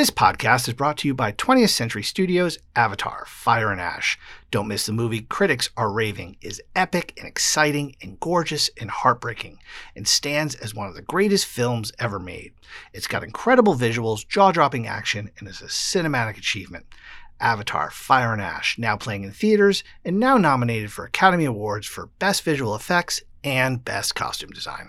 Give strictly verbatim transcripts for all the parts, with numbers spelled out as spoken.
This podcast is brought to you by twentieth Century Studios' Avatar: Fire and Ash. Don't miss the movie. Critics are raving is epic and exciting and gorgeous and heartbreaking, and stands as one of the greatest films ever made. It's got incredible visuals, jaw-dropping action, and is a cinematic achievement. Avatar: Fire and Ash, now playing in theaters and now nominated for Academy Awards for Best Visual Effects and Best Costume Design.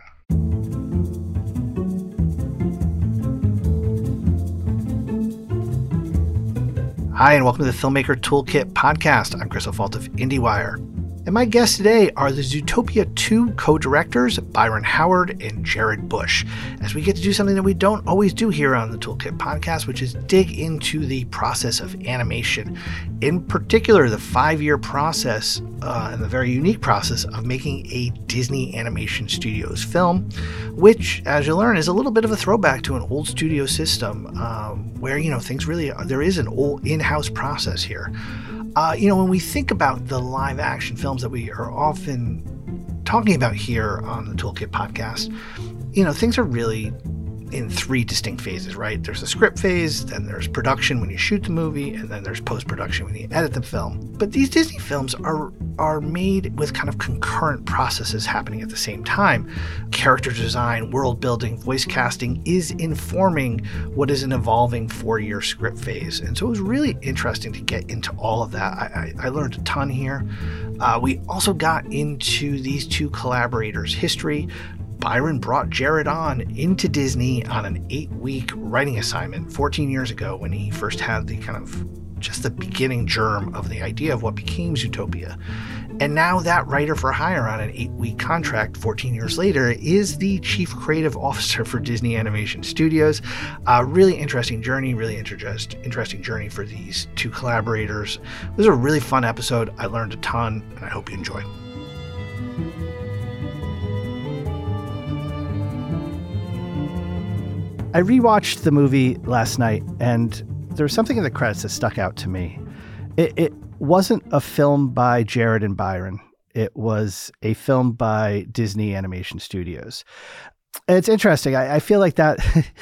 Hi, and welcome to the Filmmaker Toolkit podcast. I'm Chris O'Falt of IndieWire. And my guests today are the Zootopia two co-directors, Byron Howard and Jared Bush, as we get to do something that we don't always do here on the Toolkit podcast, which is dig into the process of animation. In particular, the five-year process uh, and the very unique process of making a Disney Animation Studios film, which, as you'll learn, is a little bit of a throwback to an old studio system um, where, you know, things really, there is an old in-house process here. Uh, you know, when we think about the live action films that we are often talking about here on the Toolkit podcast, you know, things are really in three distinct phases, right? There's the script phase, then there's production when you shoot the movie, and then there's post-production when you edit the film. But these Disney films are are made with kind of concurrent processes happening at the same time. Character design, world building, voice casting is informing what is an evolving four-year script phase. And so it was really interesting to get into all of that. I, I, I learned a ton here. Uh, we also got into these two collaborators' history. Byron brought Jared on into Disney on an eight-week writing assignment fourteen years ago when he first had the kind of just the beginning germ of the idea of what became Zootopia. And now that writer for hire on an eight-week contract fourteen years later is the chief creative officer for Disney Animation Studios. A really interesting journey, really interest, interesting journey for these two collaborators. It was a really fun episode. I learned a ton, and I hope you enjoy. I rewatched the movie last night, and there was something in the credits that stuck out to me. It, it wasn't a film by Jared and Byron. It was a film by Disney Animation Studios. And it's interesting. I, I feel like that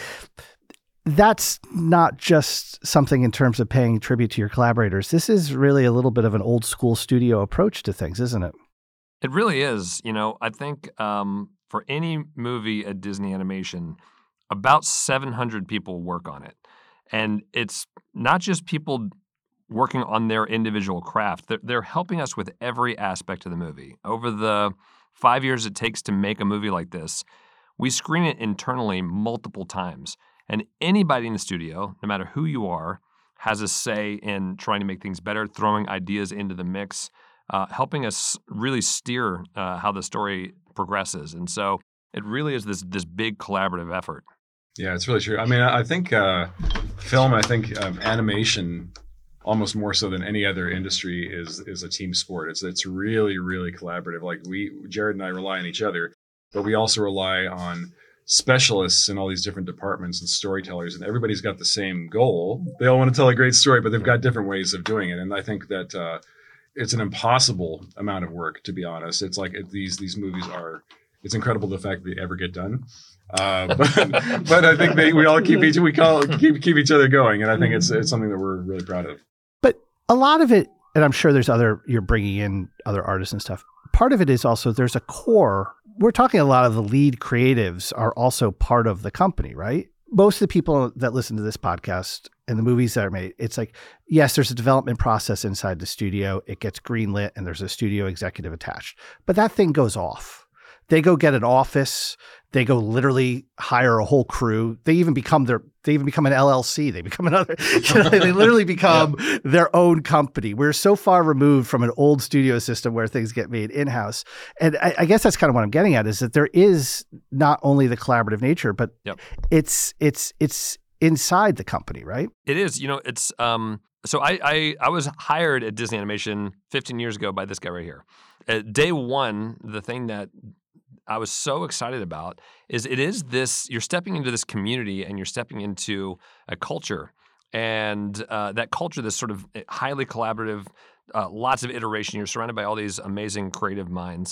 that's not just something in terms of paying tribute to your collaborators. This is really a little bit of an old school studio approach to things, isn't it? It really is. You know, I think um, for any movie at Disney Animation, about seven hundred people work on it. And it's not just people working on their individual craft. They're, they're helping us with every aspect of the movie. Over the five years it takes to make a movie like this, we screen it internally multiple times. And anybody in the studio, no matter who you are, has a say in trying to make things better, throwing ideas into the mix, uh, helping us really steer uh, how the story progresses. And so it really is this this big collaborative effort. Yeah, it's really true. I mean, I think uh, film, I think um, animation, almost more so than any other industry, is is a team sport. It's it's really, really collaborative. Like we, Jared and I rely on each other, but we also rely on specialists in all these different departments and storytellers, and everybody's got the same goal. They all want to tell a great story, but they've got different ways of doing it. And I think that uh, it's an impossible amount of work, to be honest. It's like it, these these movies are. It's incredible the fact that they ever get done. Uh, but, but I think they, we all keep each we call keep keep each other going, and I think it's it's something that we're really proud of. But a lot of it, and I'm sure there's other you're bringing in other artists and stuff. Part of it is also there's a core. We're talking a lot of the lead creatives are also part of the company, right? Most of the people that listen to this podcast and the movies that are made, it's like, yes, there's a development process inside the studio. It gets greenlit, and there's a studio executive attached. But that thing goes off. They go get an office. They go literally hire a whole crew. They even become their, they even become an L L C. They become another, you know, they literally become yeah. their own company. We're so far removed from an old studio system where things get made in-house. And I, I guess that's kind of what I'm getting at, is that there is not only the collaborative nature, but yep. it's, it's, it's inside the company, right? It is. You know, it's, um, so I, I, I was hired at Disney Animation fifteen years ago by this guy right here. At day one, the thing that I was so excited about is it is this, you're stepping into this community and you're stepping into a culture, and uh, that culture, this sort of highly collaborative, uh, lots of iteration. You're surrounded by all these amazing creative minds.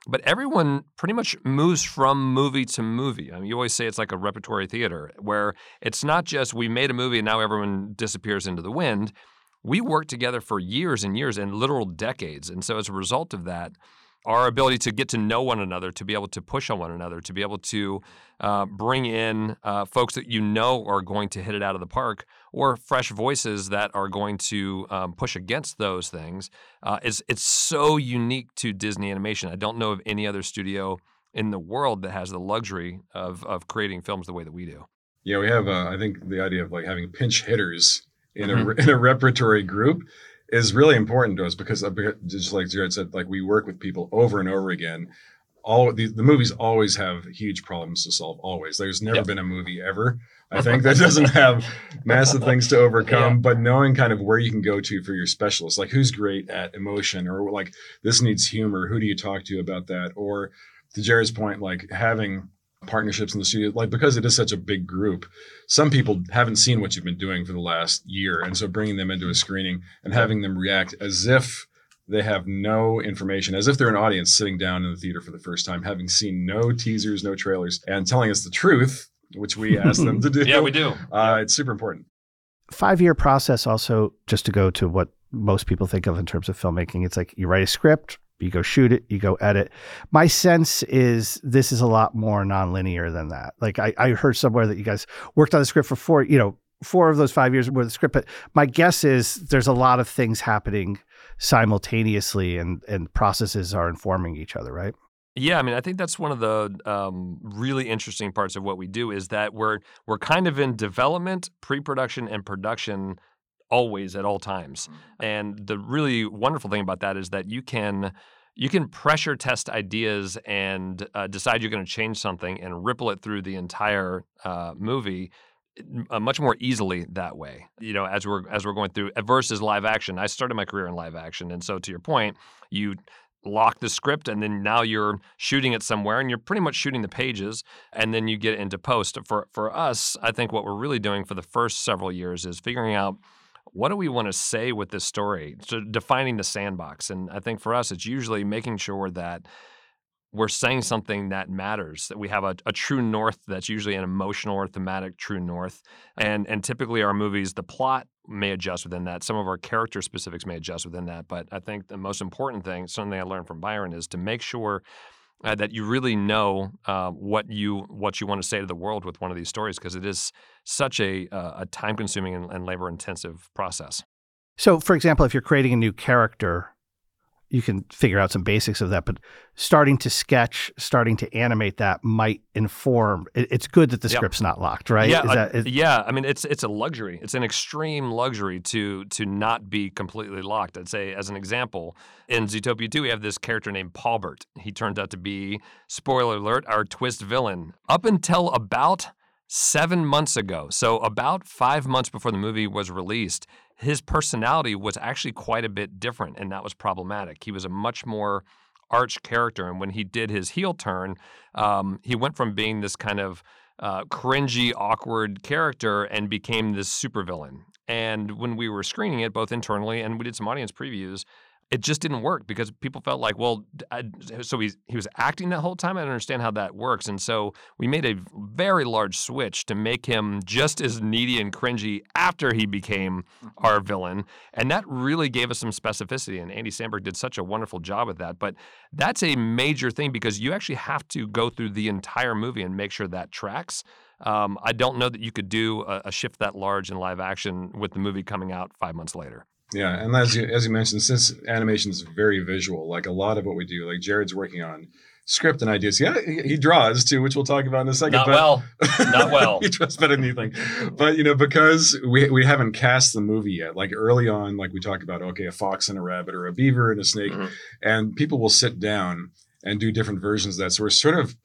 But everyone pretty much moves from movie to movie. I mean, you always say it's like a repertory theater where it's not just we made a movie and now everyone disappears into the wind. We worked together for years and years and literal decades. And so as a result of that, our ability to get to know one another, to be able to push on one another, to be able to uh, bring in uh, folks that you know are going to hit it out of the park, or fresh voices that are going to um, push against those things, uh, is it's so unique to Disney Animation. I don't know of any other studio in the world that has the luxury of of creating films the way that we do. Yeah, we have. Uh, I think the idea of like having pinch hitters in Mm-hmm. a in a repertory group is really important to us because, uh, just like Jared said, like we work with people over and over again. All the, the movies always have huge problems to solve. Always, there's never Yep. been a movie ever, I think, that doesn't have massive things to overcome. Yeah. But knowing kind of where you can go to for your specialists, like who's great at emotion, or like this needs humor. Who do you talk to about that? Or to Jared's point, like having partnerships in the studio, like because it is such a big group, some people haven't seen what you've been doing for the last year, and so bringing them into a screening and having them react as if they have no information, as if they're an audience sitting down in the theater for the first time, having seen no teasers, no trailers, and telling us the truth, which we ask them to do. Yeah, we do. Uh, it's super important. Five-year process also, just to go to what most people think of in terms of filmmaking, it's like you write a script, you go shoot it, you go edit. My sense is this is a lot more nonlinear than that. Like I, I heard somewhere that you guys worked on the script for four, you know, four of those five years were the script. But my guess is there's a lot of things happening simultaneously, and and processes are informing each other, right? Yeah, I mean, I think that's one of the um, really interesting parts of what we do is that we're we're kind of in development, pre-production, and production always at all times. And the really wonderful thing about that is that you can you can pressure test ideas and uh, decide you're going to change something and ripple it through the entire uh, movie uh, much more easily that way. You know, as we're as we're going through versus live action. I started my career in live action, and so to your point, you lock the script and then now you're shooting it somewhere and you're pretty much shooting the pages and then you get into post. For for us, I think what we're really doing for the first several years is figuring out what do we want to say with this story? So defining the sandbox. And I think for us, it's usually making sure that we're saying something that matters, that we have a, a true north that's usually an emotional or thematic true north. And and typically our movies, the plot may adjust within that. Some of our character specifics may adjust within that. But I think the most important thing, something I learned from Byron, is to make sure uh, that you really know uh, what you what you want to say to the world with one of these stories, because it is such a, uh, a time-consuming and, and labor-intensive process. So, for example, if you're creating a new character, you can figure out some basics of that, but starting to sketch, starting to animate that might inform. It, it's good that the Yep. script's not locked, right? Yeah, Is uh, that, is, yeah. I mean, it's it's a luxury. It's an extreme luxury to to not be completely locked. I'd say, as an example, in Zootopia two, we have this character named Paulbert. He turned out to be, spoiler alert, our twist villain. Up until about seven months ago, so about five months before the movie was released, his personality was actually quite a bit different, and that was problematic. He was a much more arch character, and when he did his heel turn, um, he went from being this kind of uh, cringy, awkward character and became this supervillain. And when we were screening it, both internally and we did some audience previews, it just didn't work because people felt like, well, I, so he, he was acting that whole time. I don't understand how that works. And so we made a very large switch to make him just as needy and cringy after he became our villain. And that really gave us some specificity. And Andy Samberg did such a wonderful job with that. But that's a major thing because you actually have to go through the entire movie and make sure that tracks. Um, I don't know that you could do a, a shift that large in live action with the movie coming out five months later. Yeah, and as you as you mentioned, since animation is very visual, like a lot of what we do, like Jared's working on script and ideas. Yeah, he, he draws too, which we'll talk about in a second. Not but, well. Not well. He draws better than you think. But you know, because we we haven't cast the movie yet. Like early on, like we talk about, okay, a fox and a rabbit, or a beaver and a snake, Mhm. and people will sit down and do different versions of that. So we're sort of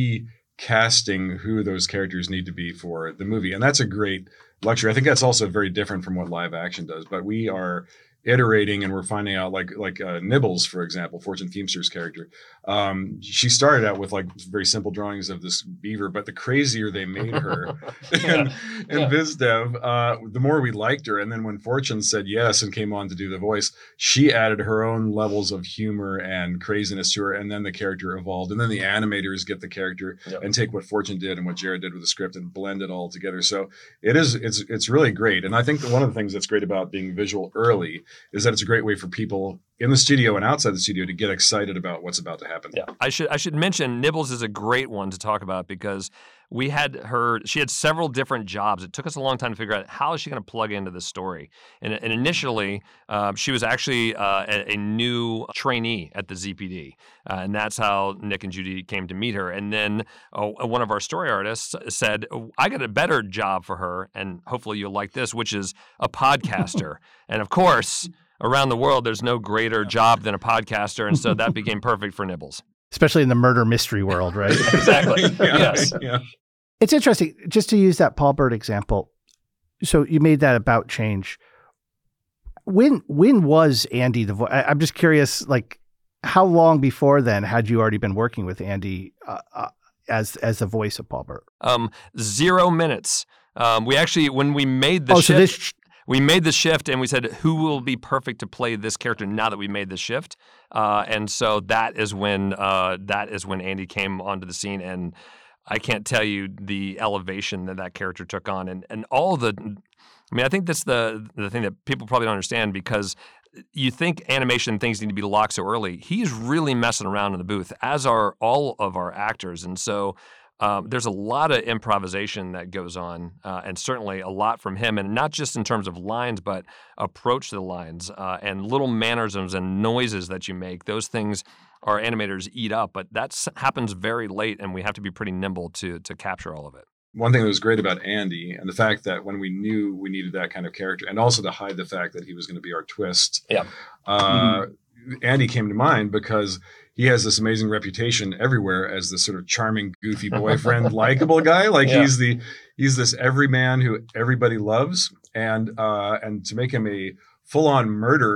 pre-casting who those characters need to be for the movie, and that's a great luxury. I think that's also very different from what live action does, but we are iterating, and we're finding out like like uh, Nibbles, for example, Fortune Feimster's character. Um, she started out with like very simple drawings of this beaver, but the crazier they made her Yeah. in, in Yeah. BizDev, uh, the more we liked her. And then when Fortune said yes and came on to do the voice, she added her own levels of humor and craziness to her, and then the character evolved. And then the animators get the character Yep. and take what Fortune did and what Jared did with the script and blend it all together. So it is it's it's really great. And I think that one of the things that's great about being visual early is that it's a great way for people in the studio and outside the studio to get excited about what's about to happen. Yeah, I should I should mention Nibbles is a great one to talk about because we had her. She had several different jobs. It took us a long time to figure out how is she going to plug into this story. And, and initially, uh, she was actually uh, a, a new trainee at the Z P D, uh, and that's how Nick and Judy came to meet her. And then uh, one of our story artists said, "I got a better job for her, and hopefully you'll like this, which is a podcaster." And of course, around the world, there's no greater job than a podcaster, and so that became perfect for Nibbles. Especially in the murder mystery world, right? Exactly. Yeah, Yes. yeah. It's interesting, just to use that Paul Bert example. So you made that about change. When when was Andy the voice? I'm just curious, like, how long before then had you already been working with Andy uh, uh, as as the voice of Paul Bert? Um, zero minutes. Um, we actually, when we made the Oh, shift, so this we made the shift and we said, who will be perfect to play this character now that we made the shift? Uh, and so that is when uh, that is when Andy came onto the scene, and I can't tell you the elevation that that character took on, and and all the. I mean, I think that's the the thing that people probably don't understand, because you think animation things need to be locked so early. He's really messing around in the booth, as are all of our actors, and so. Um, there's a lot of improvisation that goes on, uh, and certainly a lot from him, and not just in terms of lines, but approach to the lines uh, and little mannerisms and noises that you make. Those things our animators eat up, but that happens very late, and we have to be pretty nimble to to capture all of it. One thing that was great about Andy, and the fact that when we knew we needed that kind of character, and also to hide the fact that he was going to be our twist, Yeah. uh, mm-hmm. Andy came to mind because he has this amazing reputation everywhere as this sort of charming, goofy boyfriend, likable guy. Like Yeah. he's the he's this everyman who everybody loves, and uh, and to make him a full-on murderer,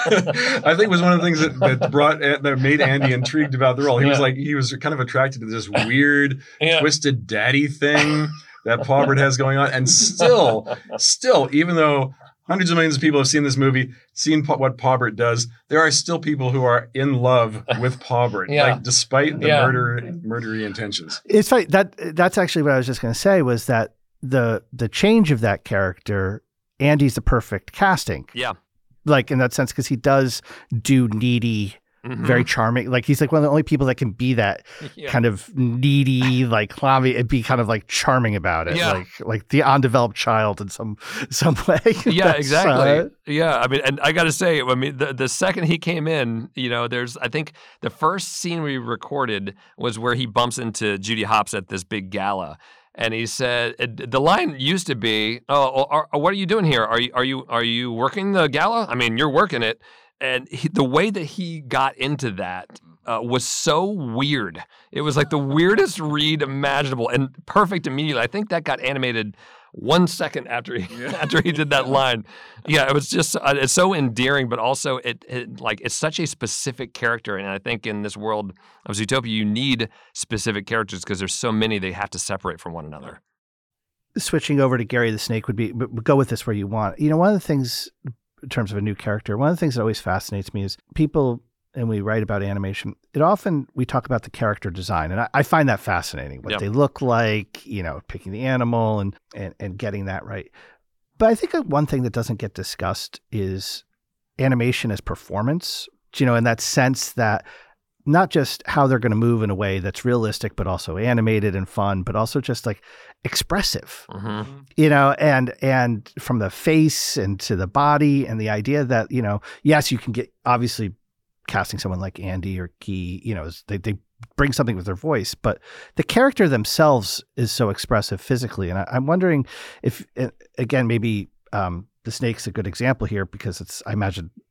I think was one of the things that, that brought that made Andy intrigued about the role. He Yeah. was like he was kind of attracted to this weird, Yeah. twisted daddy thing that Paul Bert has going on, and still, still, even though hundreds of millions of people have seen this movie, seen pa- what Paul Bert does, there are still people who are in love with Paul Bert, Yeah. like despite the Yeah. murder, murdery intentions. It's funny that that's actually what I was just going to say was that the the change of that character, Andy's the perfect casting. Yeah. Like in that sense, because he does do needy, Mhm. very charming. Like he's like one of the only people that can be that Yeah. kind of needy, like clammy, and be kind of like charming about it, Yeah. like like the undeveloped child in some some way. Yeah, That's, exactly. uh, Yeah, I mean, and I got to say, I mean, the, the second he came in, you know, there's, I think the first scene we recorded was where he bumps into Judy Hopps at this big gala. And he said, the line used to be, "Oh, are, are, what are you doing here? Are you are you are you working the gala? I mean, you're working it." And he, the way that he got into that uh, was so weird. It was like the weirdest read imaginable, and perfect immediately. I think that got animated one second after he Yeah. after he did that line. Yeah, it was just uh, it's so endearing, but also it, it like it's such a specific character, and I think in this world of Zootopia, you need specific characters because there's so many they have to separate from one another. switching over to Gary the Snake would be, but go with this where you want. You know, one of the things in terms of a new character, one of the things that always fascinates me is people, and we write about animation, it often, we talk about the character design. And I, I find that fascinating, what Yep. they look like, you know, picking the animal and, and, and getting that right. But I think that one thing that doesn't get discussed is animation as performance, you know, in that sense that not just how they're going to move in a way that's realistic, but also animated and fun, but also just like expressive, Mm-hmm. you know, and, and from the face and to the body, and the idea that, you know, yes, you can get, obviously casting someone like Andy or Guy, you know, they, they bring something with their voice, but the character themselves is so expressive physically. And I, I'm wondering if, again, maybe um, the snake's a good example here because it's, I imagine,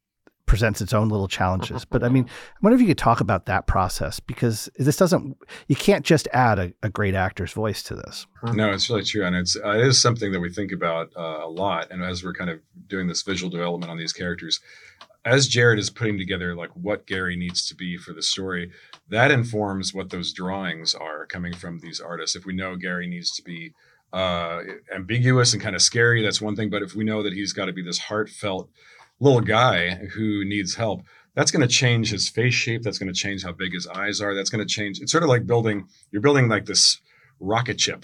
presents its own little challenges. But I mean, I wonder if you could talk about that process, because this doesn't, you can't just add a, a great actor's voice to this. No, it's really true. And it's, uh, it is something that we think about uh, a lot. And as we're kind of doing this visual development on these characters, as Jared is putting together like what Gary needs to be for the story, that informs what those drawings are coming from these artists. If we know Gary needs to be uh, ambiguous and kind of scary, that's one thing. But if we know that he's got to be this heartfelt little guy who needs help, that's going to change his face shape. That's going to change how big his eyes are. That's going to change. It's sort of like building, you're building like this rocket ship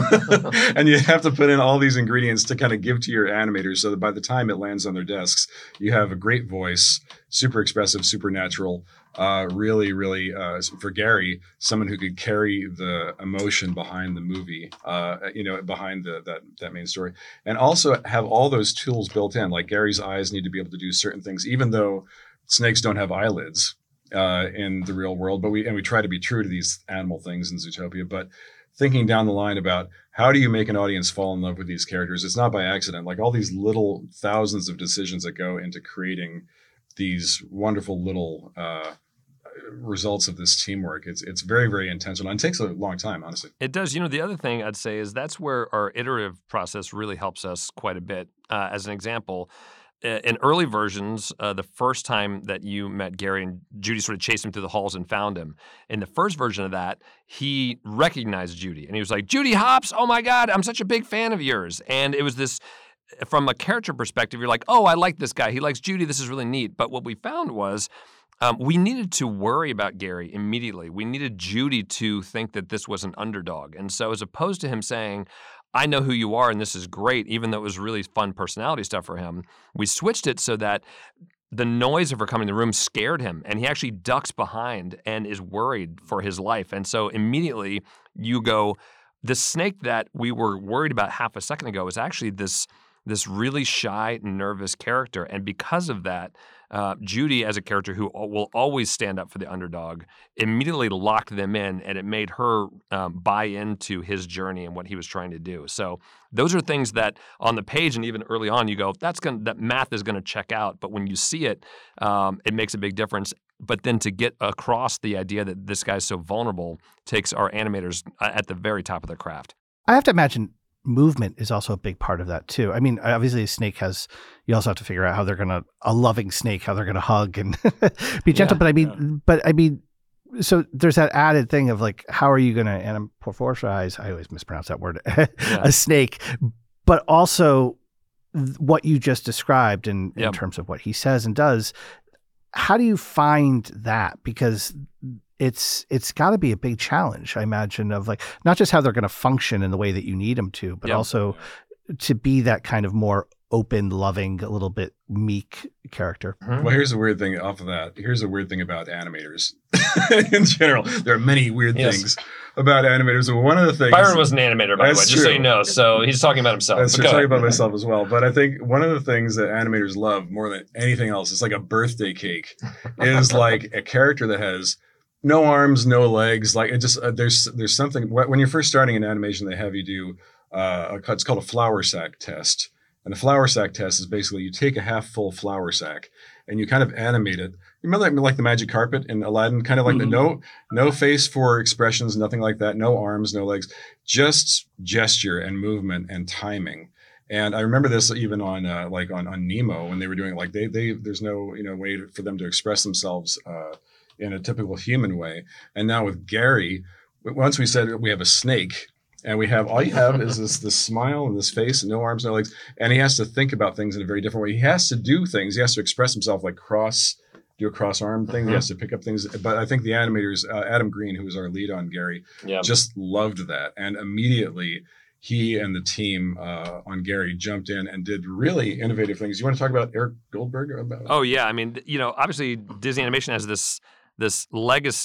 and you have to put in all these ingredients to kind of give to your animators so that by the time it lands on their desks, you have a great voice, super expressive, supernatural, uh, really, really, uh, for Gary, someone who could carry the emotion behind the movie, uh, you know, behind the, that, that main story, and also have all those tools built in. Like Gary's eyes need to be able to do certain things, even though snakes don't have eyelids uh, in the real world, but we, and we try to be true to these animal things in Zootopia, but thinking down the line about how do you make an audience fall in love with these characters? It's not by accident. Like all these little thousands of decisions that go into creating these wonderful little uh, results of this teamwork. It's it's very, very intentional. And it takes a long time, honestly. It does. You know, the other thing I'd say is that's where our iterative process really helps us quite a bit. Uh, as an example, in early versions, uh, the first time that you met Gary and Judy sort of chased him through the halls and found him, in the first version of that, he recognized Judy. And he was like, Judy Hopps, oh my God, I'm such a big fan of yours. And it was this, from a character perspective, you're like, oh, I like this guy. He likes Judy. This is really neat. But what we found was um, we needed to worry about Gary immediately. We needed Judy to think that this was an underdog. And so as opposed to him saying, I know who you are and this is great, even though it was really fun personality stuff for him, we switched it so that the noise of her coming in the room scared him, and he actually ducks behind and is worried for his life. And so immediately you go, the snake that we were worried about half a second ago is actually this this really shy, nervous character. And because of that, uh, Judy, as a character who will always stand up for the underdog, immediately locked them in, and it made her um, buy into his journey and what he was trying to do. So those are things that on the page and even early on, you go, that's gonna, that math is going to check out. But when you see it, um, it makes a big difference. But then to get across the idea that this guy's so vulnerable takes our animators at the very top of their craft. I have to imagine movement is also a big part of that too. I mean, obviously a snake has, you also have to figure out how they're going to, a loving snake, how they're going to hug and be gentle. Yeah, but I mean, yeah. but I mean, so there's that added thing of like, how are you going to anamorphize? I always mispronounce that word, yeah. a snake, but also what you just described in, in yep. terms of what he says and does. How do you find that? Because it's it's got to be a big challenge, I imagine, of like not just how they're going to function in the way that you need them to, but yep. also to be that kind of more open, loving, a little bit meek character. Well, here's a weird thing off of that. Here's a weird thing about animators in general. There are many weird yes. things about animators. One of the things Byron was an animator, by the way, just true. so you know. So he's talking about himself. That's true. Talking about myself as well. But I think one of the things that animators love more than anything else, it's like a birthday cake, is like a character that has no arms, no legs. Like it just uh, there's there's something when you're first starting in animation, they have you do uh, a, it's called a flour sack test. And the flour sack test is basically you take a half full flour sack and you kind of animate it. You remember like the magic carpet in Aladdin, kind of like mm-hmm. the no no face for expressions, nothing like that, no arms, no legs, just gesture and movement and timing. And I remember this even on uh, like on, on Nemo when they were doing it, like they they there's no you know way for them to express themselves uh, in a typical human way. And now with Gary, once we said we have a snake. And we have, all you have is this this smile and this face and no arms, no legs. And he has to think about things in a very different way. He has to do things. He has to express himself like cross, do a cross arm thing. Uh-huh. He has to pick up things. But I think the animators, uh, Adam Green, who was our lead on Gary, yeah. just loved that. And immediately he and the team uh, on Gary jumped in and did really innovative things. You want to talk about Eric Goldberg? About? Oh, yeah. I mean, you know, obviously Disney Animation has this this legacy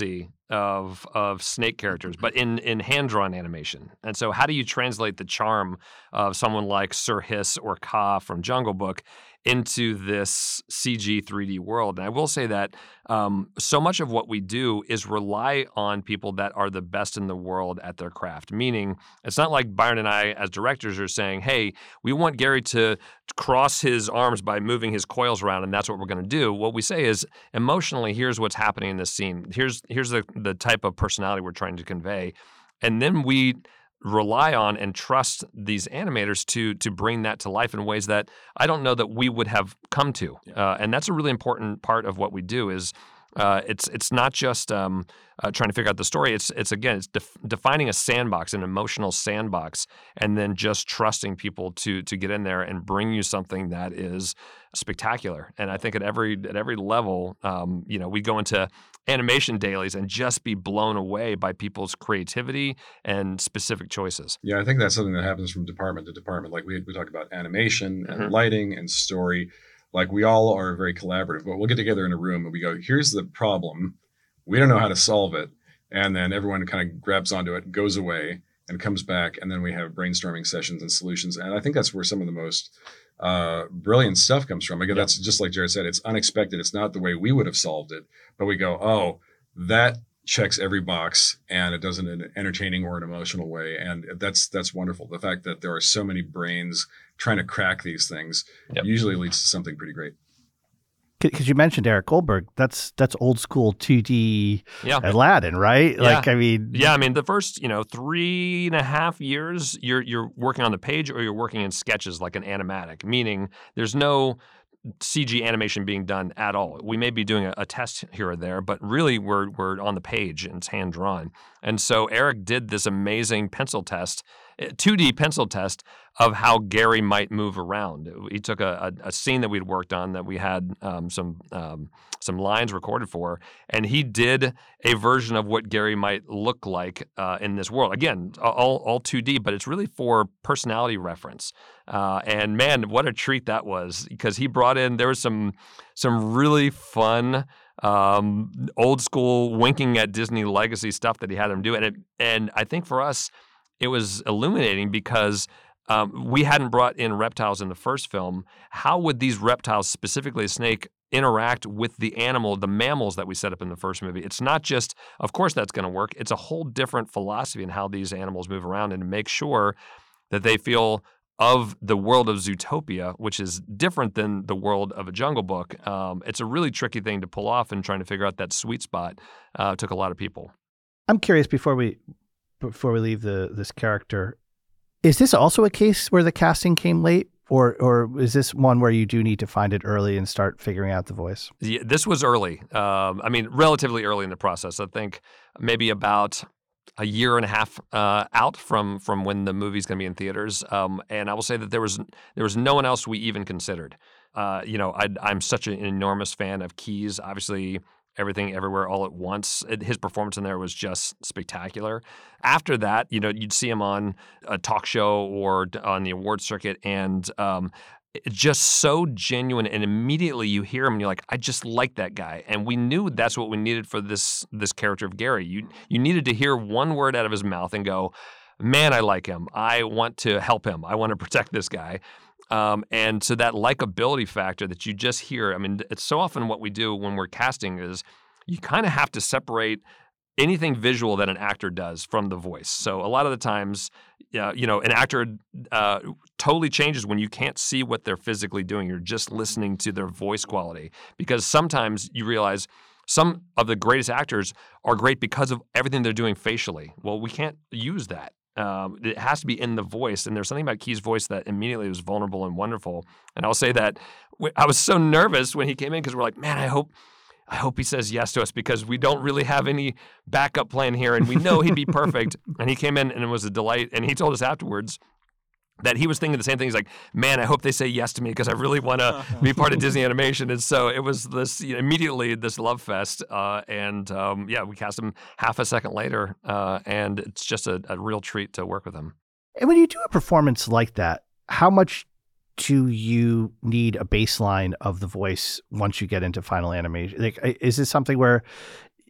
of of snake characters, but in in hand drawn animation. And so, how do you translate the charm of someone like Sir Hiss or Kaa from Jungle Book into this C G three D world? And I will say that um, so much of what we do is rely on people that are the best in the world at their craft. Meaning, it's not like Byron and I, as directors, are saying, "Hey, we want Gary to cross his arms by moving his coils around, and that's what we're going to do." What we say is, emotionally, here's what's happening in this scene. Here's here's the the type of personality we're trying to convey, and then we rely on and trust these animators to to bring that to life in ways that I don't know that we would have come to. Uh, and that's a really important part of what we do is uh, it's it's not just um, uh, trying to figure out the story. It's it's again it's def- defining a sandbox, an emotional sandbox, and then just trusting people to to get in there and bring you something that is spectacular. And I think at every at every level, um, you know, we go into animation dailies and just be blown away by people's creativity and specific choices. Yeah, I think that's something that happens from department to department. Like we we talk about animation and Mhm. lighting and story. Like we all are very collaborative, but we'll get together in a room and we go, here's the problem. We don't know how to solve it. And then everyone kind of grabs onto it, goes away and comes back. And then we have brainstorming sessions and solutions. And I think that's where some of the most uh, brilliant stuff comes from. Again, Yep. that's just like Jared said, it's unexpected. It's not the way we would have solved it, but we go, oh, that checks every box and it does it in an entertaining or an emotional way. And that's that's wonderful. The fact that there are so many brains trying to crack these things Yep. usually leads to something pretty great. Because you mentioned Eric Goldberg, that's that's old school two D Yeah. Aladdin, right? Yeah. Like, I mean, Yeah, I mean, the first, you know, three and a half years, you're you're working on the page or you're working in sketches like an animatic, meaning there's no C G animation being done at all. We may be doing a, a test here or there, but really we're we're on the page and it's hand drawn. And so Eric did this amazing pencil test, eh, two D pencil test of how Gary might move around. He took a, a, a scene that we'd worked on that we had um, some um, some lines recorded for, and he did a version of what Gary might look like uh, in this world. Again, all all two D, but it's really for personality reference. Uh, and man, what a treat that was, because he brought in, there was some some really fun um, old school winking at Disney legacy stuff that he had him do. And, it, and I think for us, it was illuminating because um, we hadn't brought in reptiles in the first film. How would these reptiles, specifically a snake, interact with the animal, the mammals that we set up in the first movie? It's not just, of course that's going to work. It's a whole different philosophy in how these animals move around and to make sure that they feel of the world of Zootopia, which is different than the world of a Jungle Book. Um, it's a really tricky thing to pull off, and trying to figure out that sweet spot uh, took a lot of people. I'm curious before we before we leave the this character, is this also a case where the casting came late, or or is this one where you do need to find it early and start figuring out the voice? Yeah, this was early. Um, I mean, relatively early in the process. I think maybe about a year and a half uh, out from from when the movie's going to be in theaters. Um, and I will say that there was there was no one else we even considered. Uh, you know, I, I'm such an enormous fan of Keyes. Obviously, Everything Everywhere All at Once. It, his performance in there was just spectacular. After that, you know, you'd see him on a talk show or on the award circuit, and um, it's just so genuine, and immediately you hear him and you're like, I just like that guy. And we knew that's what we needed for this this character of Gary. You you needed to hear one word out of his mouth and go, man, I like him. I want to help him. I want to protect this guy. Um, and so that likability factor that you just hear, I mean, it's so often what we do when we're casting is you kind of have to separate anything visual that an actor does from the voice. So a lot of the times, uh, you know, an actor uh, totally changes when you can't see what they're physically doing. You're just listening to their voice quality, because sometimes you realize some of the greatest actors are great because of everything they're doing facially. Well, we can't use that. Um, it has to be in the voice, and there's something about Key's voice that immediately was vulnerable and wonderful. And I'll say that I was so nervous when he came in, because we're like, man, I hope I hope he says yes to us, because we don't really have any backup plan here, and we know he'd be perfect. And he came in, and it was a delight. And he told us afterwards that he was thinking the same thing. He's like, man, I hope they say yes to me, because I really want to be part of Disney Animation. And so it was this, you know, immediately this love fest. Uh, and um, yeah, we cast him half a second later, uh, and it's just a, a real treat to work with him. And when you do a performance like that, how much do you need a baseline of the voice once you get into final animation? Like, is this something where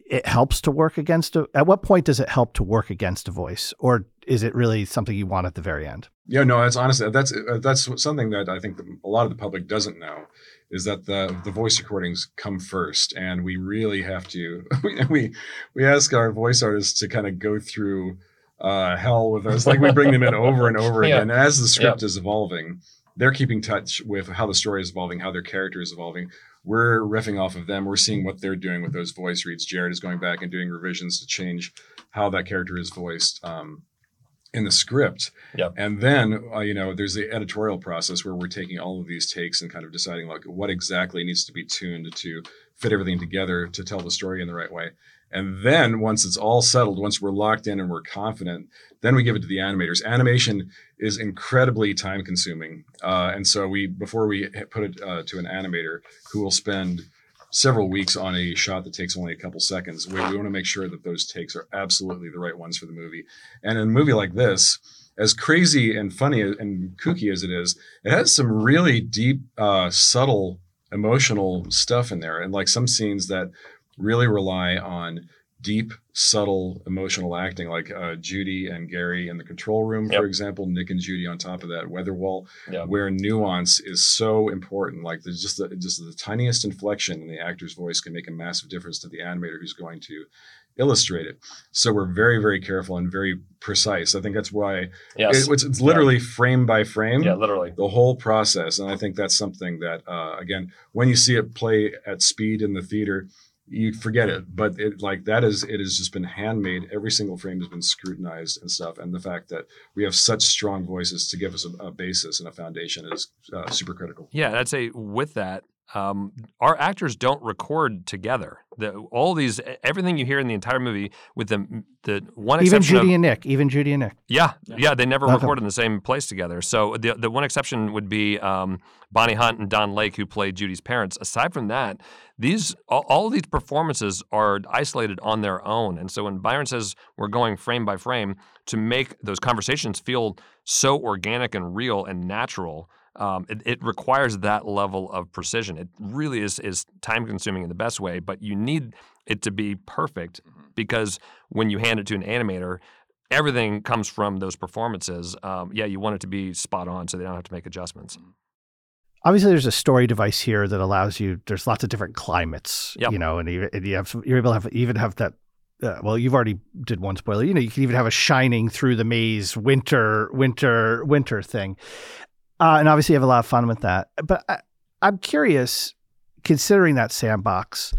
it helps to work against a, at what point does it help to work against a voice, or is it really something you want at the very end? Yeah, no, that's honestly, that's, that's something that I think a lot of the public doesn't know, is that the, the voice recordings come first. And we really have to, we, we, we ask our voice artists to kind of go through uh, hell with us. Like we bring them in over and over Yeah. again. And as the script Yeah. is evolving, they're keeping touch with how the story is evolving, how their character is evolving. We're riffing off of them. We're seeing what they're doing with those voice reads. Jared is going back and doing revisions to change how that character is voiced um, in the script. Yep. And then, uh, you know, there's the editorial process where we're taking all of these takes and kind of deciding like what exactly needs to be tuned to fit everything together to tell the story in the right way. And then once it's all settled, once we're locked in and we're confident, then we give it to the animators. Animation is incredibly time consuming. Uh, and so we, before we put it uh, to an animator who will spend several weeks on a shot that takes only a couple seconds, we, we want to make sure that those takes are absolutely the right ones for the movie. And in a movie like this, as crazy and funny and kooky as it is, it has some really deep, uh, subtle, emotional stuff in there. And like some scenes that really rely on deep, subtle, emotional acting, like uh, Judy and Gary in the control room, Yep. for example, Nick and Judy on top of that weather wall, Yep. where nuance is so important. Like there's just the, just the tiniest inflection in the actor's voice can make a massive difference to the animator who's going to illustrate it. So we're very, very careful and very precise. I think that's why Yes. it, it's, it's literally frame by frame. Yeah, literally. The whole process. And I think that's something that, uh, again, when you see it play at speed in the theater, you forget it, but it like that is, it has just been handmade. Every single frame has been scrutinized and stuff. And the fact that we have such strong voices to give us a, a basis and a foundation is uh, super critical. Yeah, and I'd say with that, um, our actors don't record together. The, all these, everything you hear in the entire movie, with the the one Even exception Judy of, and Nick, even Judy and Nick. yeah, yeah, they never Okay. recorded in the same place together. So the the one exception would be um, Bonnie Hunt and Don Lake, who played Judy's parents. Aside from that, these all, all of these performances are isolated on their own. And so when Byron says we're going frame by frame to make those conversations feel so organic and real and natural, um, it, it requires that level of precision. It really is is time consuming in the best way, but you need it to be perfect, because when you hand it to an animator, everything comes from those performances. Um, yeah, you want it to be spot on so they don't have to make adjustments. Obviously, there's a story device here that allows you. There's lots of different climates, Yep. you know, and you, and you have you're able to have even have that. Uh, well, you've already did one spoiler. You know, you can even have a shining through the maze winter, winter, winter thing, uh, and obviously you have a lot of fun with that. But I, I'm curious, considering that sandbox,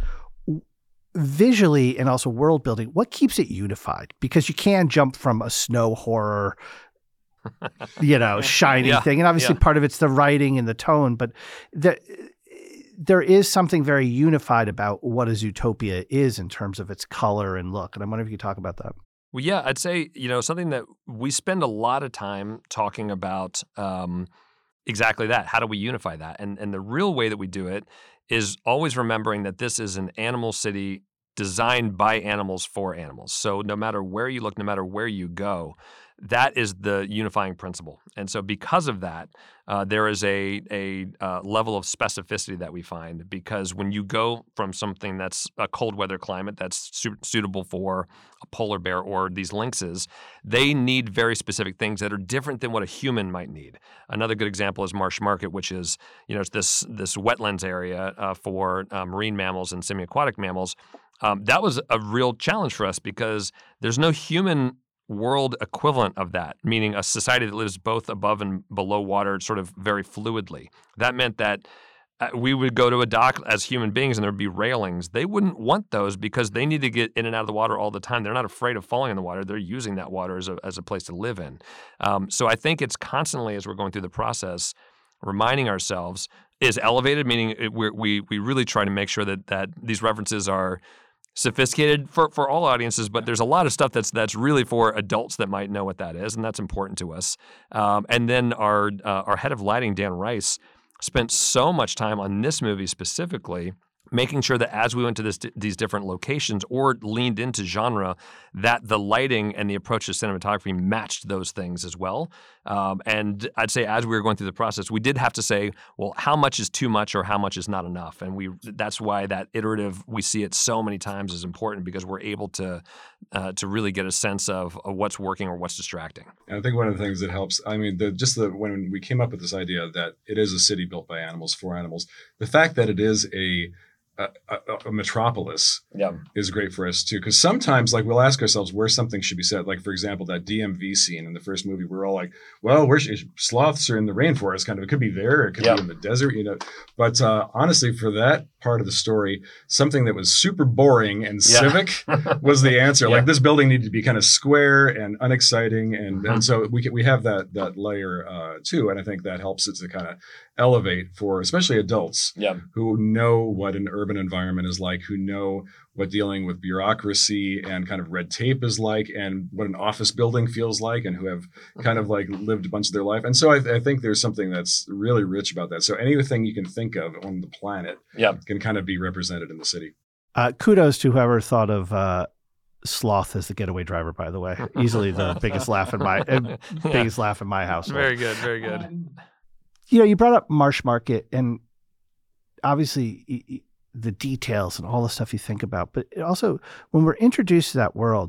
visually and also world building, what keeps it unified? Because you can jump from a snow horror, you know, shiny Yeah, thing. And obviously yeah. part of it's the writing and the tone, but the, there is something very unified about what a Zootopia is in terms of its color and look. And I'm wondering if you could talk about that. Well, yeah, I'd say, you know, something that we spend a lot of time talking about um, exactly that. How do we unify that? And and the real way that we do it is always remembering that this is an animal city designed by animals for animals. So no matter where you look, no matter where you go, that is the unifying principle. And so because of that, uh, there is a, a uh, level of specificity that we find, because when you go from something that's a cold weather climate that's su- suitable for a polar bear or these lynxes, they need very specific things that are different than what a human might need. Another good example is Marsh Market, which is, you know, it's this, this wetlands area uh, for uh, marine mammals and semi-aquatic mammals. Um, that was a real challenge for us because there's no human world equivalent of that, meaning a society that lives both above and below water sort of very fluidly. That meant that uh, we would go to a dock as human beings and there would be railings. They wouldn't want those because they need to get in and out of the water all the time. They're not afraid of falling in the water. They're using that water as a, as a place to live in. Um, so I think it's constantly, as we're going through the process, reminding ourselves is elevated, meaning it, we're, we we really try to make sure that that these references are sophisticated for, for all audiences, but there's a lot of stuff that's that's really for adults that might know what that is, and that's important to us. Um, and then our uh, our head of lighting, Dan Rice, spent so much time on this movie specifically making sure that as we went to this, these different locations or leaned into genre, that the lighting and the approach to cinematography matched those things as well. Um, and I'd say as we were going through the process, we did have to say, well, how much is too much or how much is not enough? And we that's why that iterative, we see it so many times, is important, because we're able to uh, to really get a sense of, of what's working or what's distracting. And I think one of the things that helps, I mean, the, just the when we came up with this idea that it is a city built by animals, for animals, the fact that it is a A, a, a metropolis yeah. is great for us too, because sometimes like we'll ask ourselves where something should be set. Like for example, that D M V scene in the first movie, we're all like, well, where should, sloths are in the rainforest, kind of. It could be there, it could yeah. be in the desert, you know. But uh, honestly, for that part of the story, something that was super boring and yeah. civic was the answer. yeah. Like this building needed to be kind of square and unexciting, and mm-hmm. and so we can, we have that that layer uh, too, and I think that helps it to kind of elevate for especially adults yeah. who know what an urban environment is like, who know what dealing with bureaucracy and kind of red tape is like, and what an office building feels like, and who have kind of like lived a bunch of their life. And so I, I think there's something that's really rich about that. So anything you can think of on the planet yeah. can kind of be represented in the city. Uh, kudos to whoever thought of uh, Sloth as the getaway driver, by the way. Easily the biggest laugh in my uh, yeah. biggest laugh in my household. Very good, very good. Um, you know, you brought up Marsh Market, and obviously y- y- the details and all the stuff you think about, but it also, when we're introduced to that world,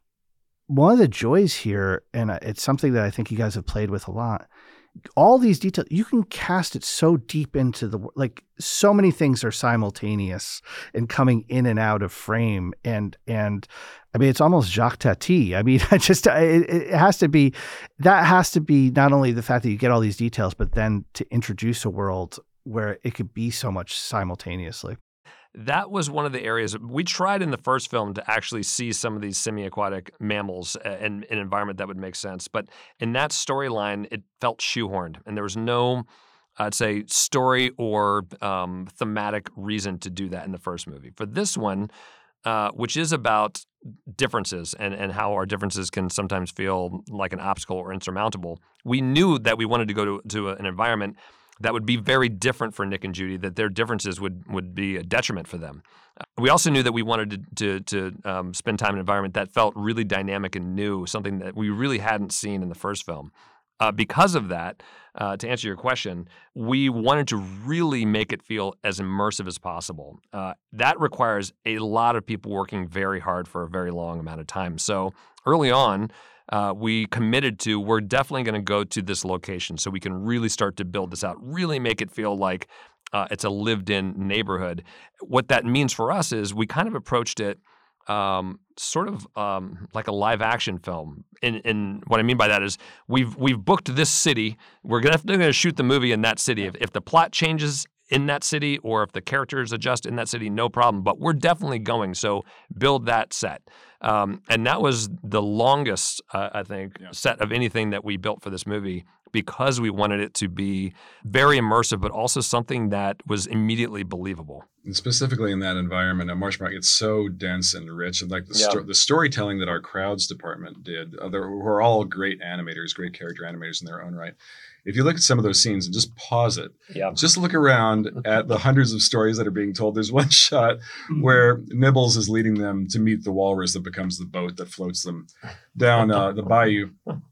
one of the joys here, and it's something that I think you guys have played with a lot, all these details, you can cast it so deep into the, like so many things are simultaneous and coming in and out of frame. And, and I mean, it's almost Jacques Tati. I mean, I just, it, it has to be, that has to be not only the fact that you get all these details, but then to introduce a world where it could be so much simultaneously. That was one of the areas we tried in the first film to actually see some of these semi-aquatic mammals in an environment that would make sense. But in that storyline, it felt shoehorned, and there was no, I'd say, story or um, thematic reason to do that in the first movie. For this one, uh, which is about differences and, and how our differences can sometimes feel like an obstacle or insurmountable, we knew that we wanted to go to, to an environment that would be very different for Nick and Judy, that their differences would would be a detriment for them. We also knew that we wanted to to, to um, spend time in an environment that felt really dynamic and new, something that we really hadn't seen in the first film. Uh, because of that, uh, to answer your question, we wanted to really make it feel as immersive as possible. Uh, that requires a lot of people working very hard for a very long amount of time. So early on, Uh, we committed to, we're definitely going to go to this location so we can really start to build this out, really make it feel like uh, it's a lived-in neighborhood. What that means for us is we kind of approached it um, sort of um, like a live-action film. And, and what I mean by that is we've we've booked this city. We're definitely going to shoot the movie in that city. If, if the plot changes in that city or if the characters adjust in that city, no problem. But we're definitely going, so build that set. Um, and that was the longest, uh, I think, yeah. set of anything that we built for this movie because we wanted it to be very immersive, but also something that was immediately believable. And specifically in that environment at Marsh Market, it's so dense and rich. And like the, yeah. sto- the storytelling that our crowds department did, uh, who are all great animators, great character animators in their own right. If you look at some of those scenes and just pause it, yeah. just look around at the hundreds of stories that are being told. There's one shot where Nibbles is leading them to meet the walrus that becomes the boat that floats them down uh, the bayou.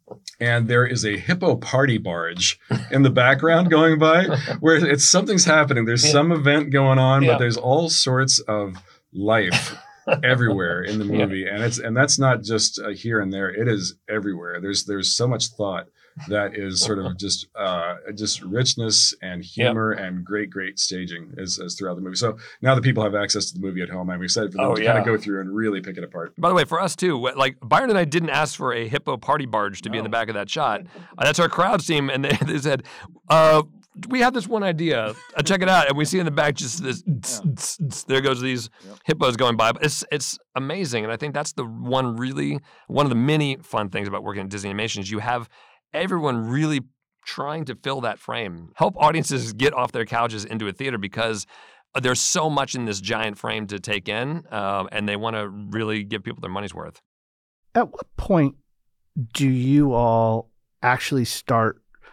And there is a hippo party barge in the background going by where it's something's happening. There's yeah. some event going on, yeah. but there's all sorts of life everywhere in the movie. Yeah. And it's and that's not just uh, here and there. It is everywhere. There's there's so much thought that is sort of just uh, just richness and humor yep. and great, great staging as, as throughout the movie. So now that people have access to the movie at home, I'm excited for them oh, to yeah. kind of go through and really pick it apart. By the way, for us too, like Byron and I didn't ask for a hippo party barge to no. be in the back of that shot. Uh, that's our crowd team, and they, they said, uh, we have this one idea. Uh, check it out. And we see in the back just this, yeah. tss, tss, tss, there goes these yep. hippos going by. But it's it's amazing. And I think that's the one really, one of the many fun things about working at Disney Animation is you have everyone really trying to fill that frame, help audiences get off their couches into a theater because there's so much in this giant frame to take in, uh, and they want to really give people their money's worth. At what point do you all actually start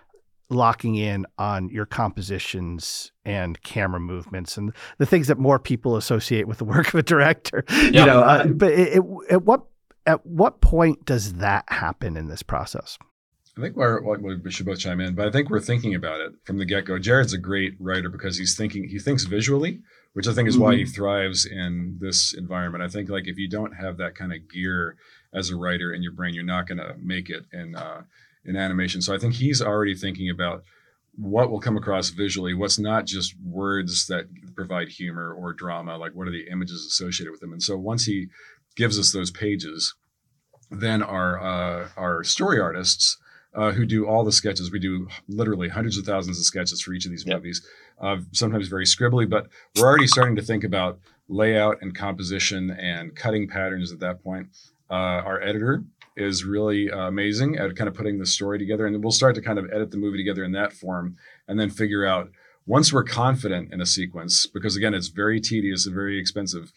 locking in on your compositions and camera movements and the things that more people associate with the work of a director. You Yeah. know, uh, but it, it, at what at what point does that happen in this process? I think we're, we should both chime in, but I think we're thinking about it from the get-go. Jared's a great writer because he's thinking, he thinks visually, which I think is mm-hmm. why he thrives in this environment. I think like if you don't have that kind of gear as a writer in your brain, you're not going to make it in uh, in animation. So I think he's already thinking about what will come across visually, what's not just words that provide humor or drama, like what are the images associated with them. And so once he gives us those pages, then our uh, our story artists uh, who do all the sketches, we do literally hundreds of thousands of sketches for each of these yep. movies, uh, sometimes very scribbly, but we're already starting to think about layout and composition and cutting patterns at that point. Uh, our editor is really uh, amazing at kind of putting the story together, and we'll start to kind of edit the movie together in that form and then figure out once we're confident in a sequence, because again, it's very tedious and very expensive.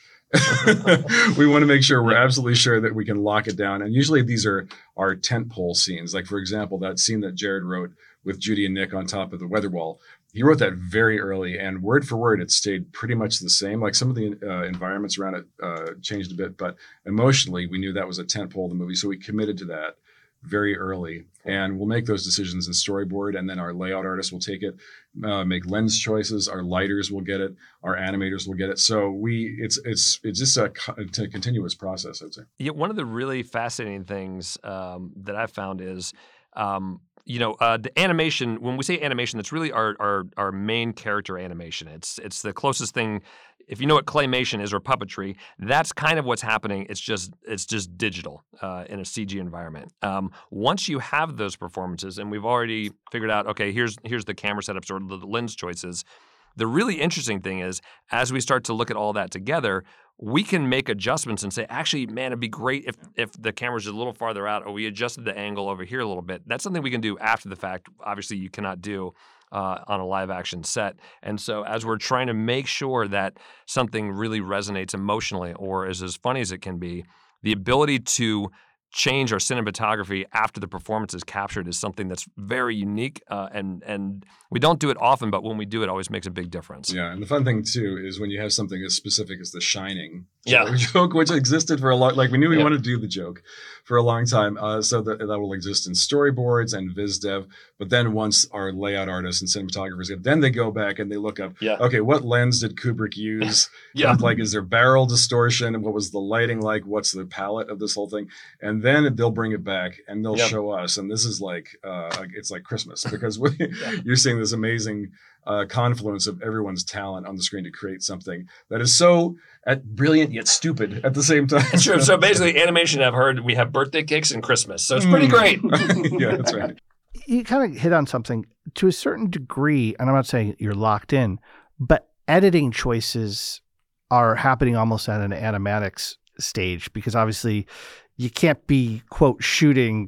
We want to make sure we're absolutely sure that we can lock it down. And usually these are our tentpole scenes. Like for example, that scene that Jared wrote with Judy and Nick on top of the weather wall. He wrote that very early, and word for word, it stayed pretty much the same. Like some of the uh, environments around it uh, changed a bit, but emotionally, we knew that was a tentpole of the movie, so we committed to that very early. And we'll make those decisions in storyboard, and then our layout artists will take it, uh, make lens choices. Our lighters will get it, our animators will get it. So we, it's it's it's just a, a continuous process, I'd say. Yeah, one of the really fascinating things um, that I've found is. Um, You know, uh, the animation. When we say animation, that's really our, our our main character animation. It's it's the closest thing. If you know what claymation is or puppetry, that's kind of what's happening. It's just it's just digital uh, in a C G environment. Um, once you have those performances, and we've already figured out, okay, here's here's the camera setups or the lens choices. The really interesting thing is, as we start to look at all that together, we can make adjustments and say, actually, man, it'd be great if if the camera's just a little farther out, or we adjusted the angle over here a little bit. That's something we can do after the fact. Obviously, you cannot do uh, on a live action set. And so as we're trying to make sure that something really resonates emotionally or is as funny as it can be, the ability to change our cinematography after the performance is captured is something that's very unique, uh, and and we don't do it often, but when we do, it always makes a big difference. Yeah, and the fun thing too is when you have something as specific as The Shining yeah. joke, which existed for a long, like we knew we yeah. wanted to do the joke for a long time, uh, so that that will exist in storyboards and viz dev. But then once our layout artists and cinematographers get, then they go back and they look up, yeah. okay, what lens did Kubrick use? yeah, like is there barrel distortion? What was the lighting like? What's the palette of this whole thing? And then they'll bring it back and they'll yep. show us, and this is like uh, it's like Christmas because we, yeah. you're seeing this amazing uh, confluence of everyone's talent on the screen to create something that is so at brilliant yet stupid at the same time. It's true. So basically, animation, I've heard we have birthday cakes and Christmas, so it's pretty great. Yeah, that's right. You kind of hit on something to a certain degree, and I'm not saying you're locked in, but editing choices are happening almost at an animatics stage because obviously you can't be, quote, shooting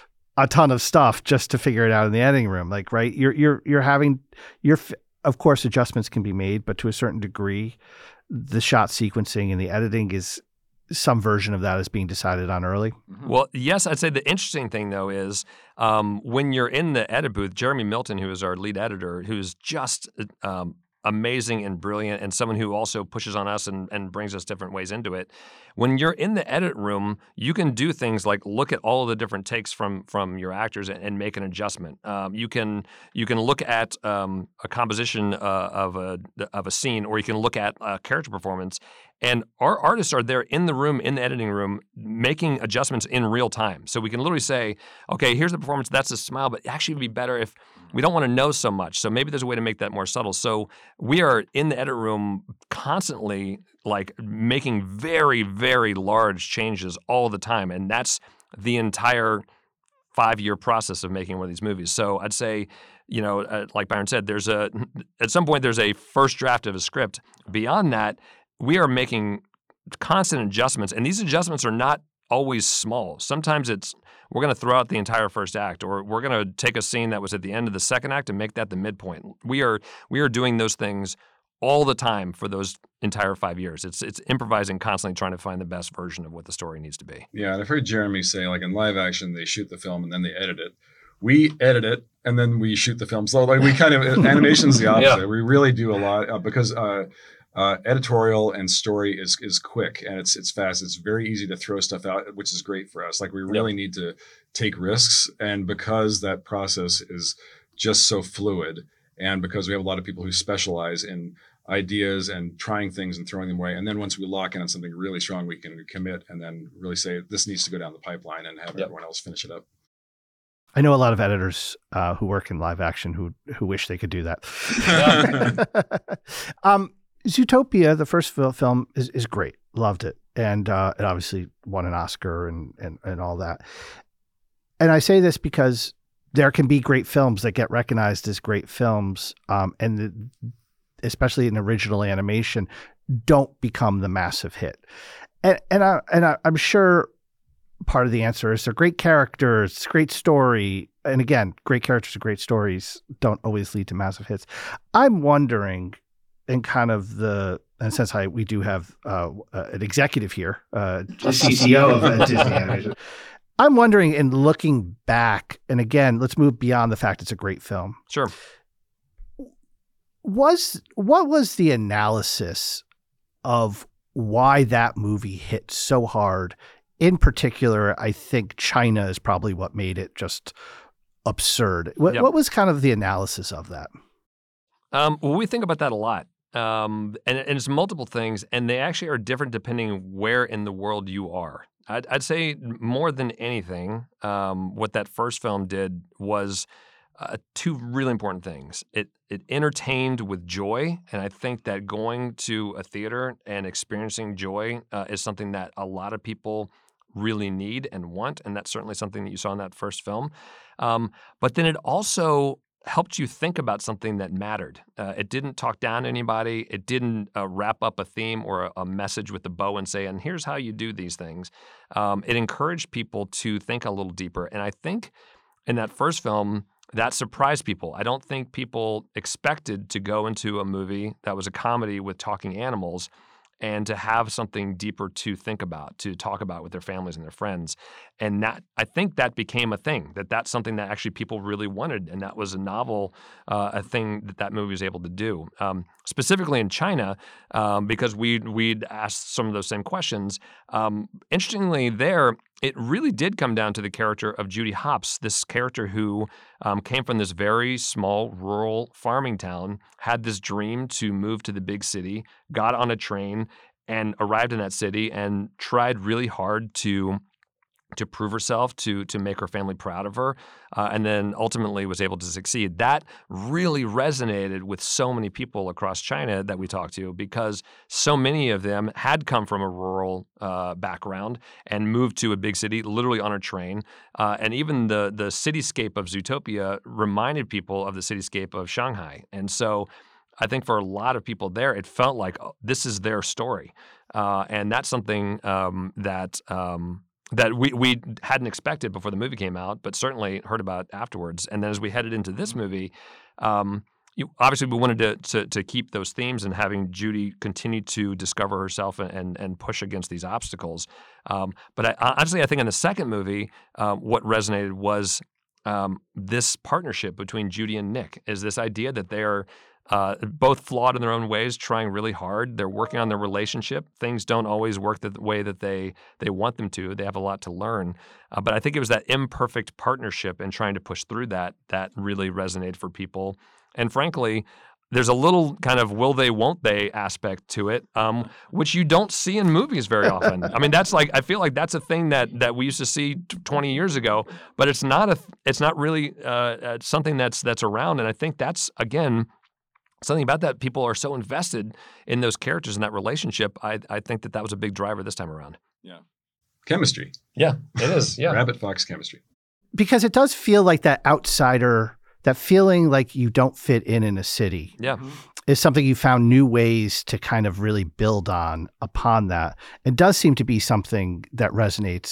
a ton of stuff just to figure it out in the editing room. Like, right. You're, you're, you're having your, of course, adjustments can be made, but to a certain degree, the shot sequencing and the editing is some version of that is being decided on early. Well, yes, I'd say the interesting thing though is um, when you're in the edit booth, Jeremy Milton, who is our lead editor, who's just, um, amazing and brilliant and someone who also pushes on us and, and brings us different ways into it. When you're in the edit room, you can do things like look at all of the different takes from from your actors and, and make an adjustment. Um, you can you can look at um, a composition uh, of a of a scene, or you can look at a character performance. And our artists are there in the room, in the editing room, making adjustments in real time. So we can literally say, okay, here's the performance, that's a smile, but actually it would be better if we don't want to know so much. So maybe there's a way to make that more subtle. So we are in the edit room constantly like making very, very large changes all the time. And that's the entire five-year process of making one of these movies. So I'd say, you know, uh, like Byron said, there's a at some point there's a first draft of a script. Beyond that, we are making constant adjustments, and these adjustments are not always small. Sometimes it's we're going to throw out the entire first act, or we're going to take a scene that was at the end of the second act and make that the midpoint. We are we are doing those things all the time for those entire five years. It's it's improvising, constantly trying to find the best version of what the story needs to be. Yeah, and I've heard Jeremy say, like in live action, they shoot the film and then they edit it. we edit it and then we shoot the film. So like we kind of animation's the opposite. Yeah. We really do a lot uh, because uh, uh, editorial and story is is quick and it's it's fast. It's very easy to throw stuff out, which is great for us. Like we really yep. need to take risks, and because that process is just so fluid, and because we have a lot of people who specialize in ideas and trying things and throwing them away, and then once we lock in on something really strong, we can commit and then really say this needs to go down the pipeline and have yep. everyone else finish it up. I know a lot of editors uh, who work in live action who who wish they could do that. um, Zootopia, the first film, is is great. Loved it, and uh, it obviously won an Oscar and and and all that. And I say this because there can be great films that get recognized as great films, um, and the, especially in original animation, don't become the massive hit. And and I and I, I'm sure. Part of the answer is they're great characters, great story. And again, great characters and great stories don't always lead to massive hits. I'm wondering, in kind of the, and since I, we do have uh, an executive here, uh, C C O of uh, Disney Animation, I'm wondering in looking back, and again, let's move beyond the fact it's a great film. Sure. Was, what was the analysis of why that movie hit so hard? In particular, I think China is probably what made it just absurd. What, yep. what was kind of the analysis of that? Um, well, we think about that a lot. Um, and, and it's multiple things, and they actually are different depending where in the world you are. I'd, I'd say more than anything, um, what that first film did was uh, two really important things. It it entertained with joy, and I think that going to a theater and experiencing joy uh, is something that a lot of people really need and want, and that's certainly something that you saw in that first film. Um, but then it also helped you think about something that mattered. Uh, it didn't talk down to anybody. It didn't uh, wrap up a theme or a, a message with a bow and say, and here's how you do these things. Um, it encouraged people to think a little deeper. And I think in that first film, that surprised people. I don't think people expected to go into a movie that was a comedy with talking animals and to have something deeper to think about, to talk about with their families and their friends. And that, I think that became a thing, that that's something that actually people really wanted, and that was a novel, uh, a thing that that movie was able to do. Um, specifically in China, um, because we'd, we'd asked some of those same questions. Um, interestingly there, it really did come down to the character of Judy Hopps, this character who um, came from this very small rural farming town, had this dream to move to the big city, got on a train and arrived in that city and tried really hard to to prove herself, to to make her family proud of her, uh, and then ultimately was able to succeed. That really resonated with so many people across China that we talked to, because so many of them had come from a rural uh, background and moved to a big city, literally on a train. Uh, and even the the cityscape of Zootopia reminded people of the cityscape of Shanghai. And so I think for a lot of people there, it felt like, oh, this is their story. Uh, and that's something um, that... Um, that we, we hadn't expected before the movie came out, but certainly heard about afterwards. And then as we headed into this movie, um, you, obviously we wanted to, to to keep those themes and having Judy continue to discover herself and and, and push against these obstacles. Um, but I, honestly, I think in the second movie, uh, what resonated was um, this partnership between Judy and Nick, is this idea that they are Uh, both flawed in their own ways, trying really hard. They're working on their relationship. Things don't always work the way that they they want them to. They have a lot to learn. Uh, but I think it was that imperfect partnership and trying to push through that that really resonated for people. And frankly, there's a little kind of will they, won't they aspect to it, um, which you don't see in movies very often. I mean, that's like, I feel like that's a thing that that we used to see twenty years ago, but it's not a it's not really uh, uh, something that's that's around. And I think that's, again, something about that. People are so invested in those characters and that relationship. I, I think that that was a big driver this time around. Yeah. Chemistry. Yeah, it is. Yeah. Rabbit fox chemistry. Because it does feel like that outsider, that feeling like you don't fit in in a city. Yeah. Is something you found new ways to kind of really build on upon that. It does seem to be something that resonates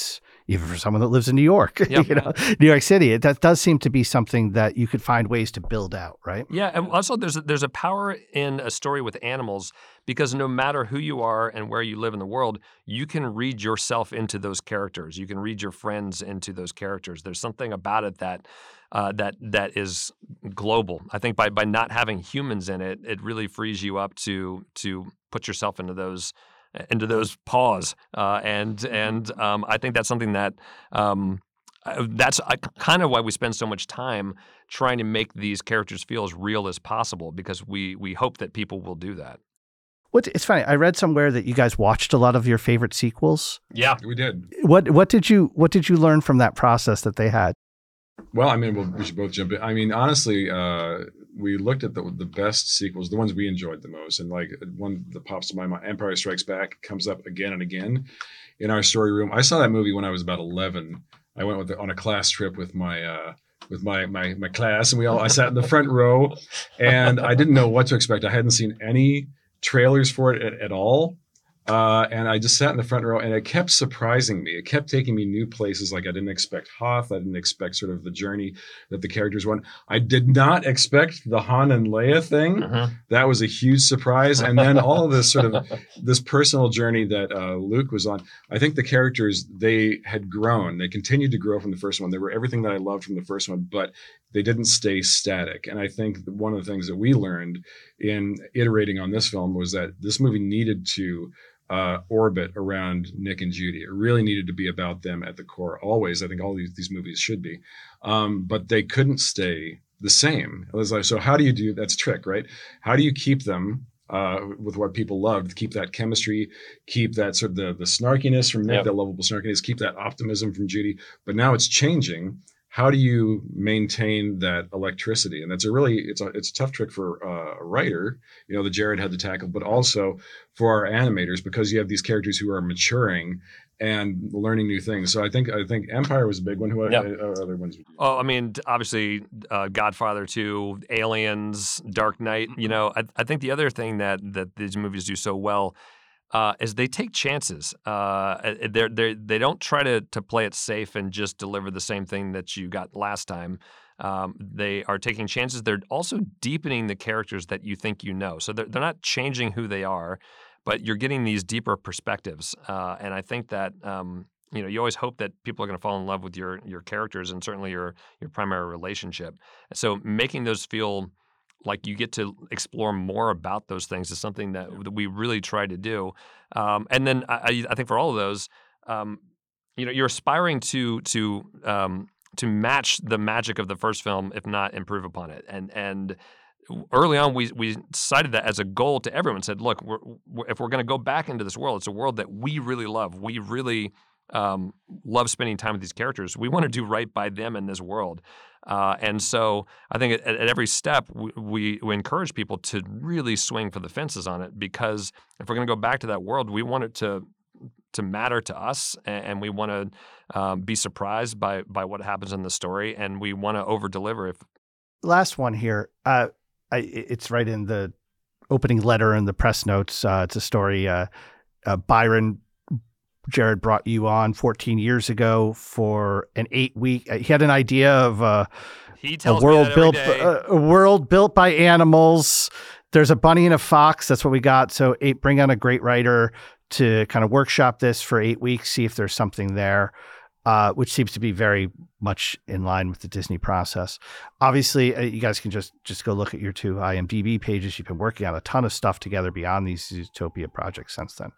even for someone that lives in New York, Yep. you know, New York City. It, that does seem to be something that you could find ways to build out, right? Yeah, and also there's a, there's a power in a story with animals because no matter who you are and where you live in the world, you can read yourself into those characters. You can read your friends into those characters. There's something about it that uh, that that is global. I think by by not having humans in it, it really frees you up to to put yourself into those into those paws, uh, and and um, I think that's something that. Um, That's kind of why we spend so much time trying to make these characters feel as real as possible, because we we hope that people will do that. What, it's funny. I read somewhere that you guys watched a lot of your favorite sequels. Yeah, We did. What what did you what did you learn from that process that they had? Well, I mean, we'll, we should both jump in. I mean, honestly, uh, we looked at the the best sequels, the ones we enjoyed the most, and like one that pops to my mind, Empire Strikes Back, comes up again and again in our story room. I saw that movie when I was about eleven. I went with the, on a class trip with my uh, with my, my my class, and we all I sat in the front row, and I didn't know what to expect. I hadn't seen any trailers for it at, at all. Uh, and I just sat in the front row, and it kept surprising me. It kept taking me new places. Like I didn't expect Hoth. I didn't expect sort of the journey that the characters went. I did not expect the Han and Leia thing. Uh-huh. That was a huge surprise. And then all of this sort of this personal journey that uh, Luke was on. I think the characters, they had grown. They continued to grow from the first one. They were everything that I loved from the first one, but they didn't stay static. And I think one of the things that we learned in iterating on this film was that this movie needed to Uh, orbit around Nick and Judy. It really needed to be about them at the core. Always, I think all these, these movies should be, um, but they couldn't stay the same. It was like, so how do you do? That's a trick, right? How do you keep them uh, with what people loved? Keep that chemistry, keep that sort of the the snarkiness from Nick, Yep. that lovable snarkiness, keep that optimism from Judy. But now it's changing. How do you maintain that electricity? And that's a really, it's a, it's a tough trick for uh, a writer, you know, that Jared had to tackle, but also for our animators, because you have these characters who are maturing and learning new things. So I think, I think Empire was a big one. Who Yep. uh, other ones? Oh, I mean, obviously, uh, Godfather two, Aliens, Dark Knight. You know, I, I think the other thing that that these movies do so well uh, is they take chances. Uh, they're they they don't try to to play it safe and just deliver the same thing that you got last time. Um, they are taking chances. They're also deepening the characters that you think you know. So they're they're not changing who they are, but you're getting these deeper perspectives. Uh, and I think that um, you know you always hope that people are going to fall in love with your your characters and certainly your your primary relationship. So making those feel like you get to explore more about those things is something that, that we really try to do. Um, and then I, I think for all of those, um, you know, you're aspiring to to um, to match the magic of the first film, if not improve upon it. And and early on, we we cited that as a goal to everyone. Said, look, we're, we're, if we're going to go back into this world, it's a world that we really love. We really um, love spending time with these characters. We want to do right by them in this world. Uh, and so I think at, at every step, we, we, we encourage people to really swing for the fences on it, because if we're going to go back to that world, we want it to to matter to us, and, and we want to um, be surprised by by what happens in the story, and we want to over-deliver. If Last one here. Uh, I, it's right in the opening letter in the press notes. Uh, it's a story. Uh, uh, Byron, Jared brought you on fourteen years ago for an eight week. Uh, he had an idea of uh, he a tells world me that every built, day. uh, a world built by animals. There's a bunny and a fox. That's what we got. So eight, bring on a great writer to kind of workshop this for eight weeks, see if there's something there, uh, which seems to be very much in line with the Disney process. Obviously, uh, you guys can just just go look at your two I M D B pages. You've been working on a ton of stuff together beyond these Zootopia projects since then.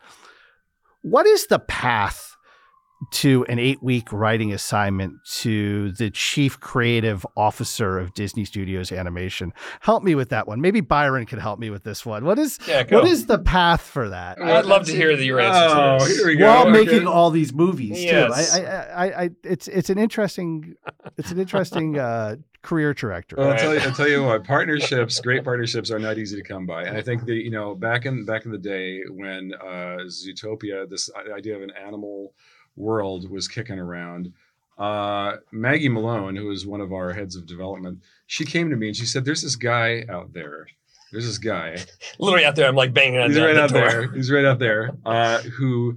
What is the path to an eight-week writing assignment to the chief creative officer of Disney Studios Animation? Help me with that one. Maybe Byron could help me with this one. What is Yeah, go. what is the path for that? I'd love to hear your answer Oh, to this. here we go. While Okay. making all these movies Yes. too. I, I, I, I, it's it's an interesting, it's an interesting uh, career trajectory. Well, I'll tell you, I'll tell you what, partnerships, great partnerships are not easy to come by. And I think the, you know, back in, back in the day when uh, Zootopia, this idea of an animal world was kicking around, uh, Maggie Malone, who is one of our heads of development, she came to me and she said, there's this guy out there. There's this guy. Literally out there, I'm like banging on He's the, right the out door. there. He's right out there, uh, who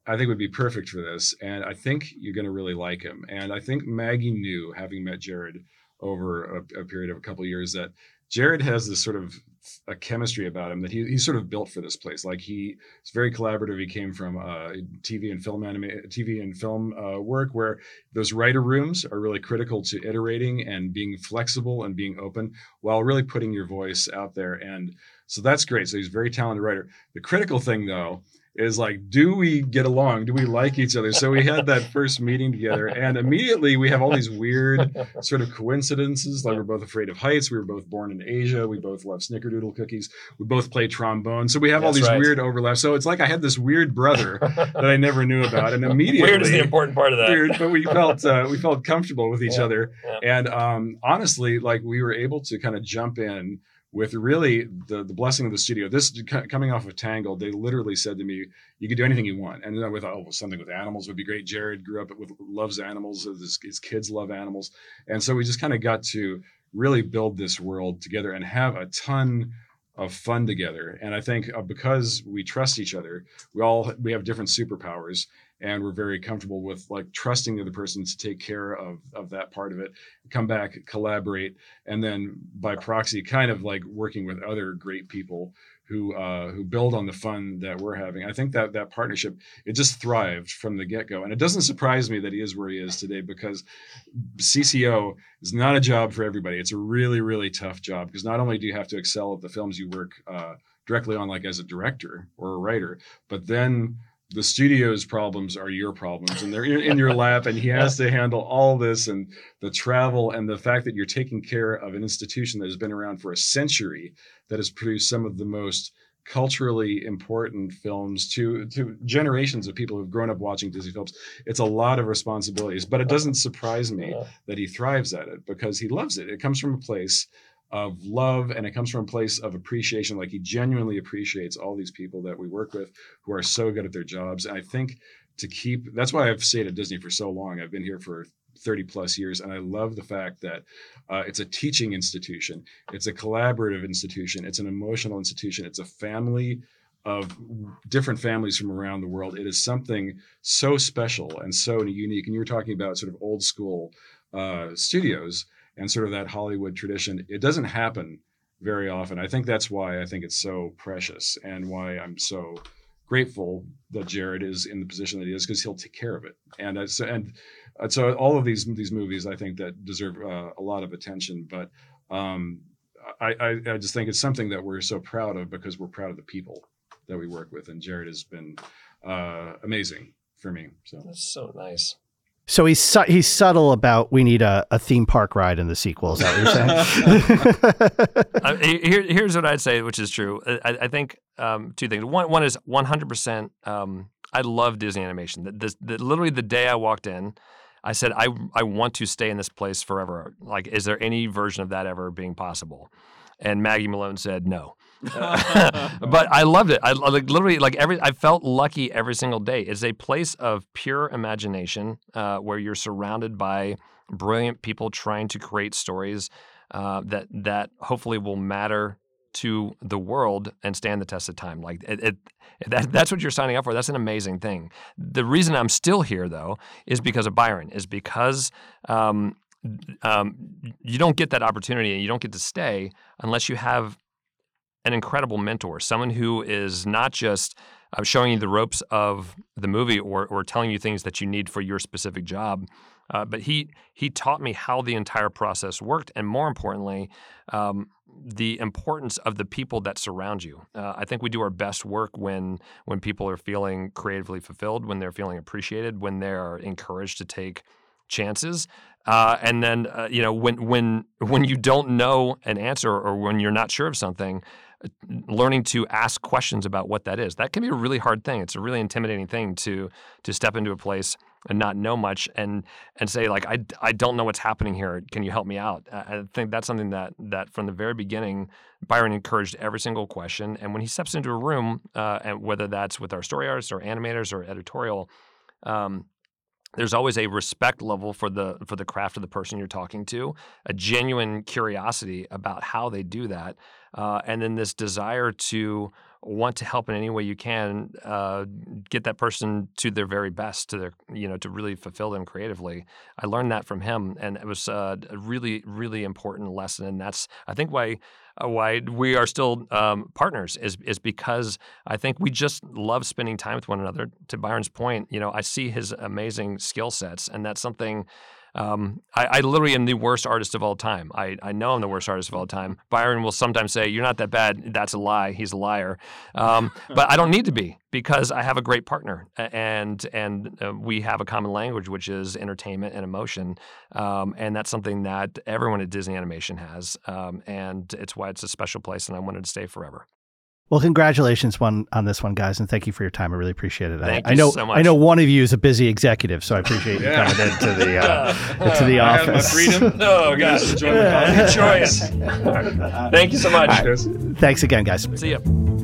I think would be perfect for this. And I think you're going to really like him. And I think Maggie knew, having met Jared over a, a period of a couple of years, that Jared has this sort of a chemistry about him that he, he's sort of built for this place. Like he is very collaborative. He came from uh, T V and film anima- T V and film uh, work, where those writer rooms are really critical to iterating and being flexible and being open while really putting your voice out there. And so that's great. So he's a very talented writer. The critical thing, though, is like, do we get along? Do we like each other? So we had that first meeting together, and immediately we have all these weird sort of coincidences. Like we're both afraid of heights. We were both born in Asia. We both love snickerdoodle cookies. We both play trombone. So we have all That's these right. weird overlaps. So it's like I had this weird brother that I never knew about, and immediately Weird is the important part of that. Weird, but we felt uh, we felt comfortable with each Yeah, other, yeah. and um, honestly, like we were able to kind of jump in with really the, the blessing of the studio. This coming off of Tangled, they literally said to me, "You can do anything you want." And then we thought, "Oh, well, something with animals would be great." Jared grew up with loves animals. His, his kids love animals, and so we just kind of got to really build this world together and have a ton of fun together. And I think uh, because we trust each other, we all we have different superpowers, and we're very comfortable with like trusting the other person to take care of of that part of it, come back, collaborate, and then by proxy, kind of like working with other great people who uh, who build on the fun that we're having. I think that that partnership, it just thrived from the get-go. And it doesn't surprise me that he is where he is today, because C C O is not a job for everybody. It's a really, really tough job, because not only do you have to excel at the films you work uh, directly on, like as a director or a writer, but then the studio's problems are your problems, and they're in your lap, and he has to handle all this, and the travel, and the fact that you're taking care of an institution that has been around for a century, that has produced some of the most culturally important films to, to generations of people who've grown up watching Disney films. It's a lot of responsibilities, but it doesn't surprise me that he thrives at it, because he loves it. It comes from a place of love, and it comes from a place of appreciation. Like he genuinely appreciates all these people that we work with who are so good at their jobs. And I think to keep, that's why I've stayed at Disney for so long. I've been here for thirty plus years. And I love the fact that uh, it's a teaching institution. It's a collaborative institution. It's an emotional institution. It's a family of different families from around the world. It is something so special and so unique. And you were talking about sort of old school uh, studios and sort of that Hollywood tradition. It doesn't happen very often. I think that's why I think it's so precious, and why I'm so grateful that Jared is in the position that he is, because he'll take care of it. And uh, so, and uh, so all of these these movies, I think, that deserve uh, a lot of attention. But um, I, I, I just think it's something that we're so proud of, because we're proud of the people that we work with. And Jared has been uh, amazing for me. So That's so nice. So he's su- he's subtle about, we need a, a theme park ride in the sequel. Is that what you're saying? uh, here, here's what I'd say, which is true. I, I think um, two things. One, one is one hundred percent. Um, I love Disney animation. The, the, the, literally the day I walked in, I said, I I want to stay in this place forever. Like, is there any version of that ever being possible? And Maggie Malone said no. But I loved it. I like literally like every. I felt lucky every single day. It's a place of pure imagination uh, where you're surrounded by brilliant people trying to create stories uh, that that hopefully will matter to the world and stand the test of time. Like it, it that, that's what you're signing up for. That's an amazing thing. The reason I'm still here, though, is because of Byron. Is because. Um, Um, you don't get that opportunity, and you don't get to stay unless you have an incredible mentor, someone who is not just uh, showing you the ropes of the movie or or telling you things that you need for your specific job, uh, but he he taught me how the entire process worked, and more importantly, um, the importance of the people that surround you. Uh, I think we do our best work when when people are feeling creatively fulfilled, when they're feeling appreciated, when they are encouraged to take chances. Uh, and then, uh, you know, when when when you don't know an answer, or when you're not sure of something, learning to ask questions about what that is, that can be a really hard thing. It's a really intimidating thing to to step into a place and not know much, and and say, like, I, I don't know what's happening here. Can you help me out? I think that's something that that from the very beginning, Byron encouraged every single question. And when he steps into a room, uh, and whether that's with our story artists or animators or editorial, um, there's always a respect level for the for the craft of the person you're talking to, a genuine curiosity about how they do that, uh, and then this desire to want to help in any way you can, uh, get that person to their very best, to their, you know, to really fulfill them creatively. I learned that from him, and it was uh, a really, really important lesson. And that's, I think, why uh, why we are still um, partners is is because I think we just love spending time with one another. To Byron's point, you know, I see his amazing skill sets, and that's something. Um, I, I literally am the worst artist of all time. I, I know I'm the worst artist of all time. Byron will sometimes say, "You're not that bad." That's a lie. He's a liar. Um, but I don't need to be, because I have a great partner, and and uh, we have a common language, which is entertainment and emotion, um, and that's something that everyone at Disney Animation has, um, and it's why it's a special place, and I wanted to stay forever. Well, congratulations one on this one, guys, and thank you for your time. I really appreciate it. Thank I, you I know, so much. I know one of you is a busy executive, so I appreciate you Yeah. coming into the uh, into the I have my office. freedom. Oh, gosh. Enjoy the coffee. Enjoy it. Thank you so much. Cheers. Thanks again, guys. See you.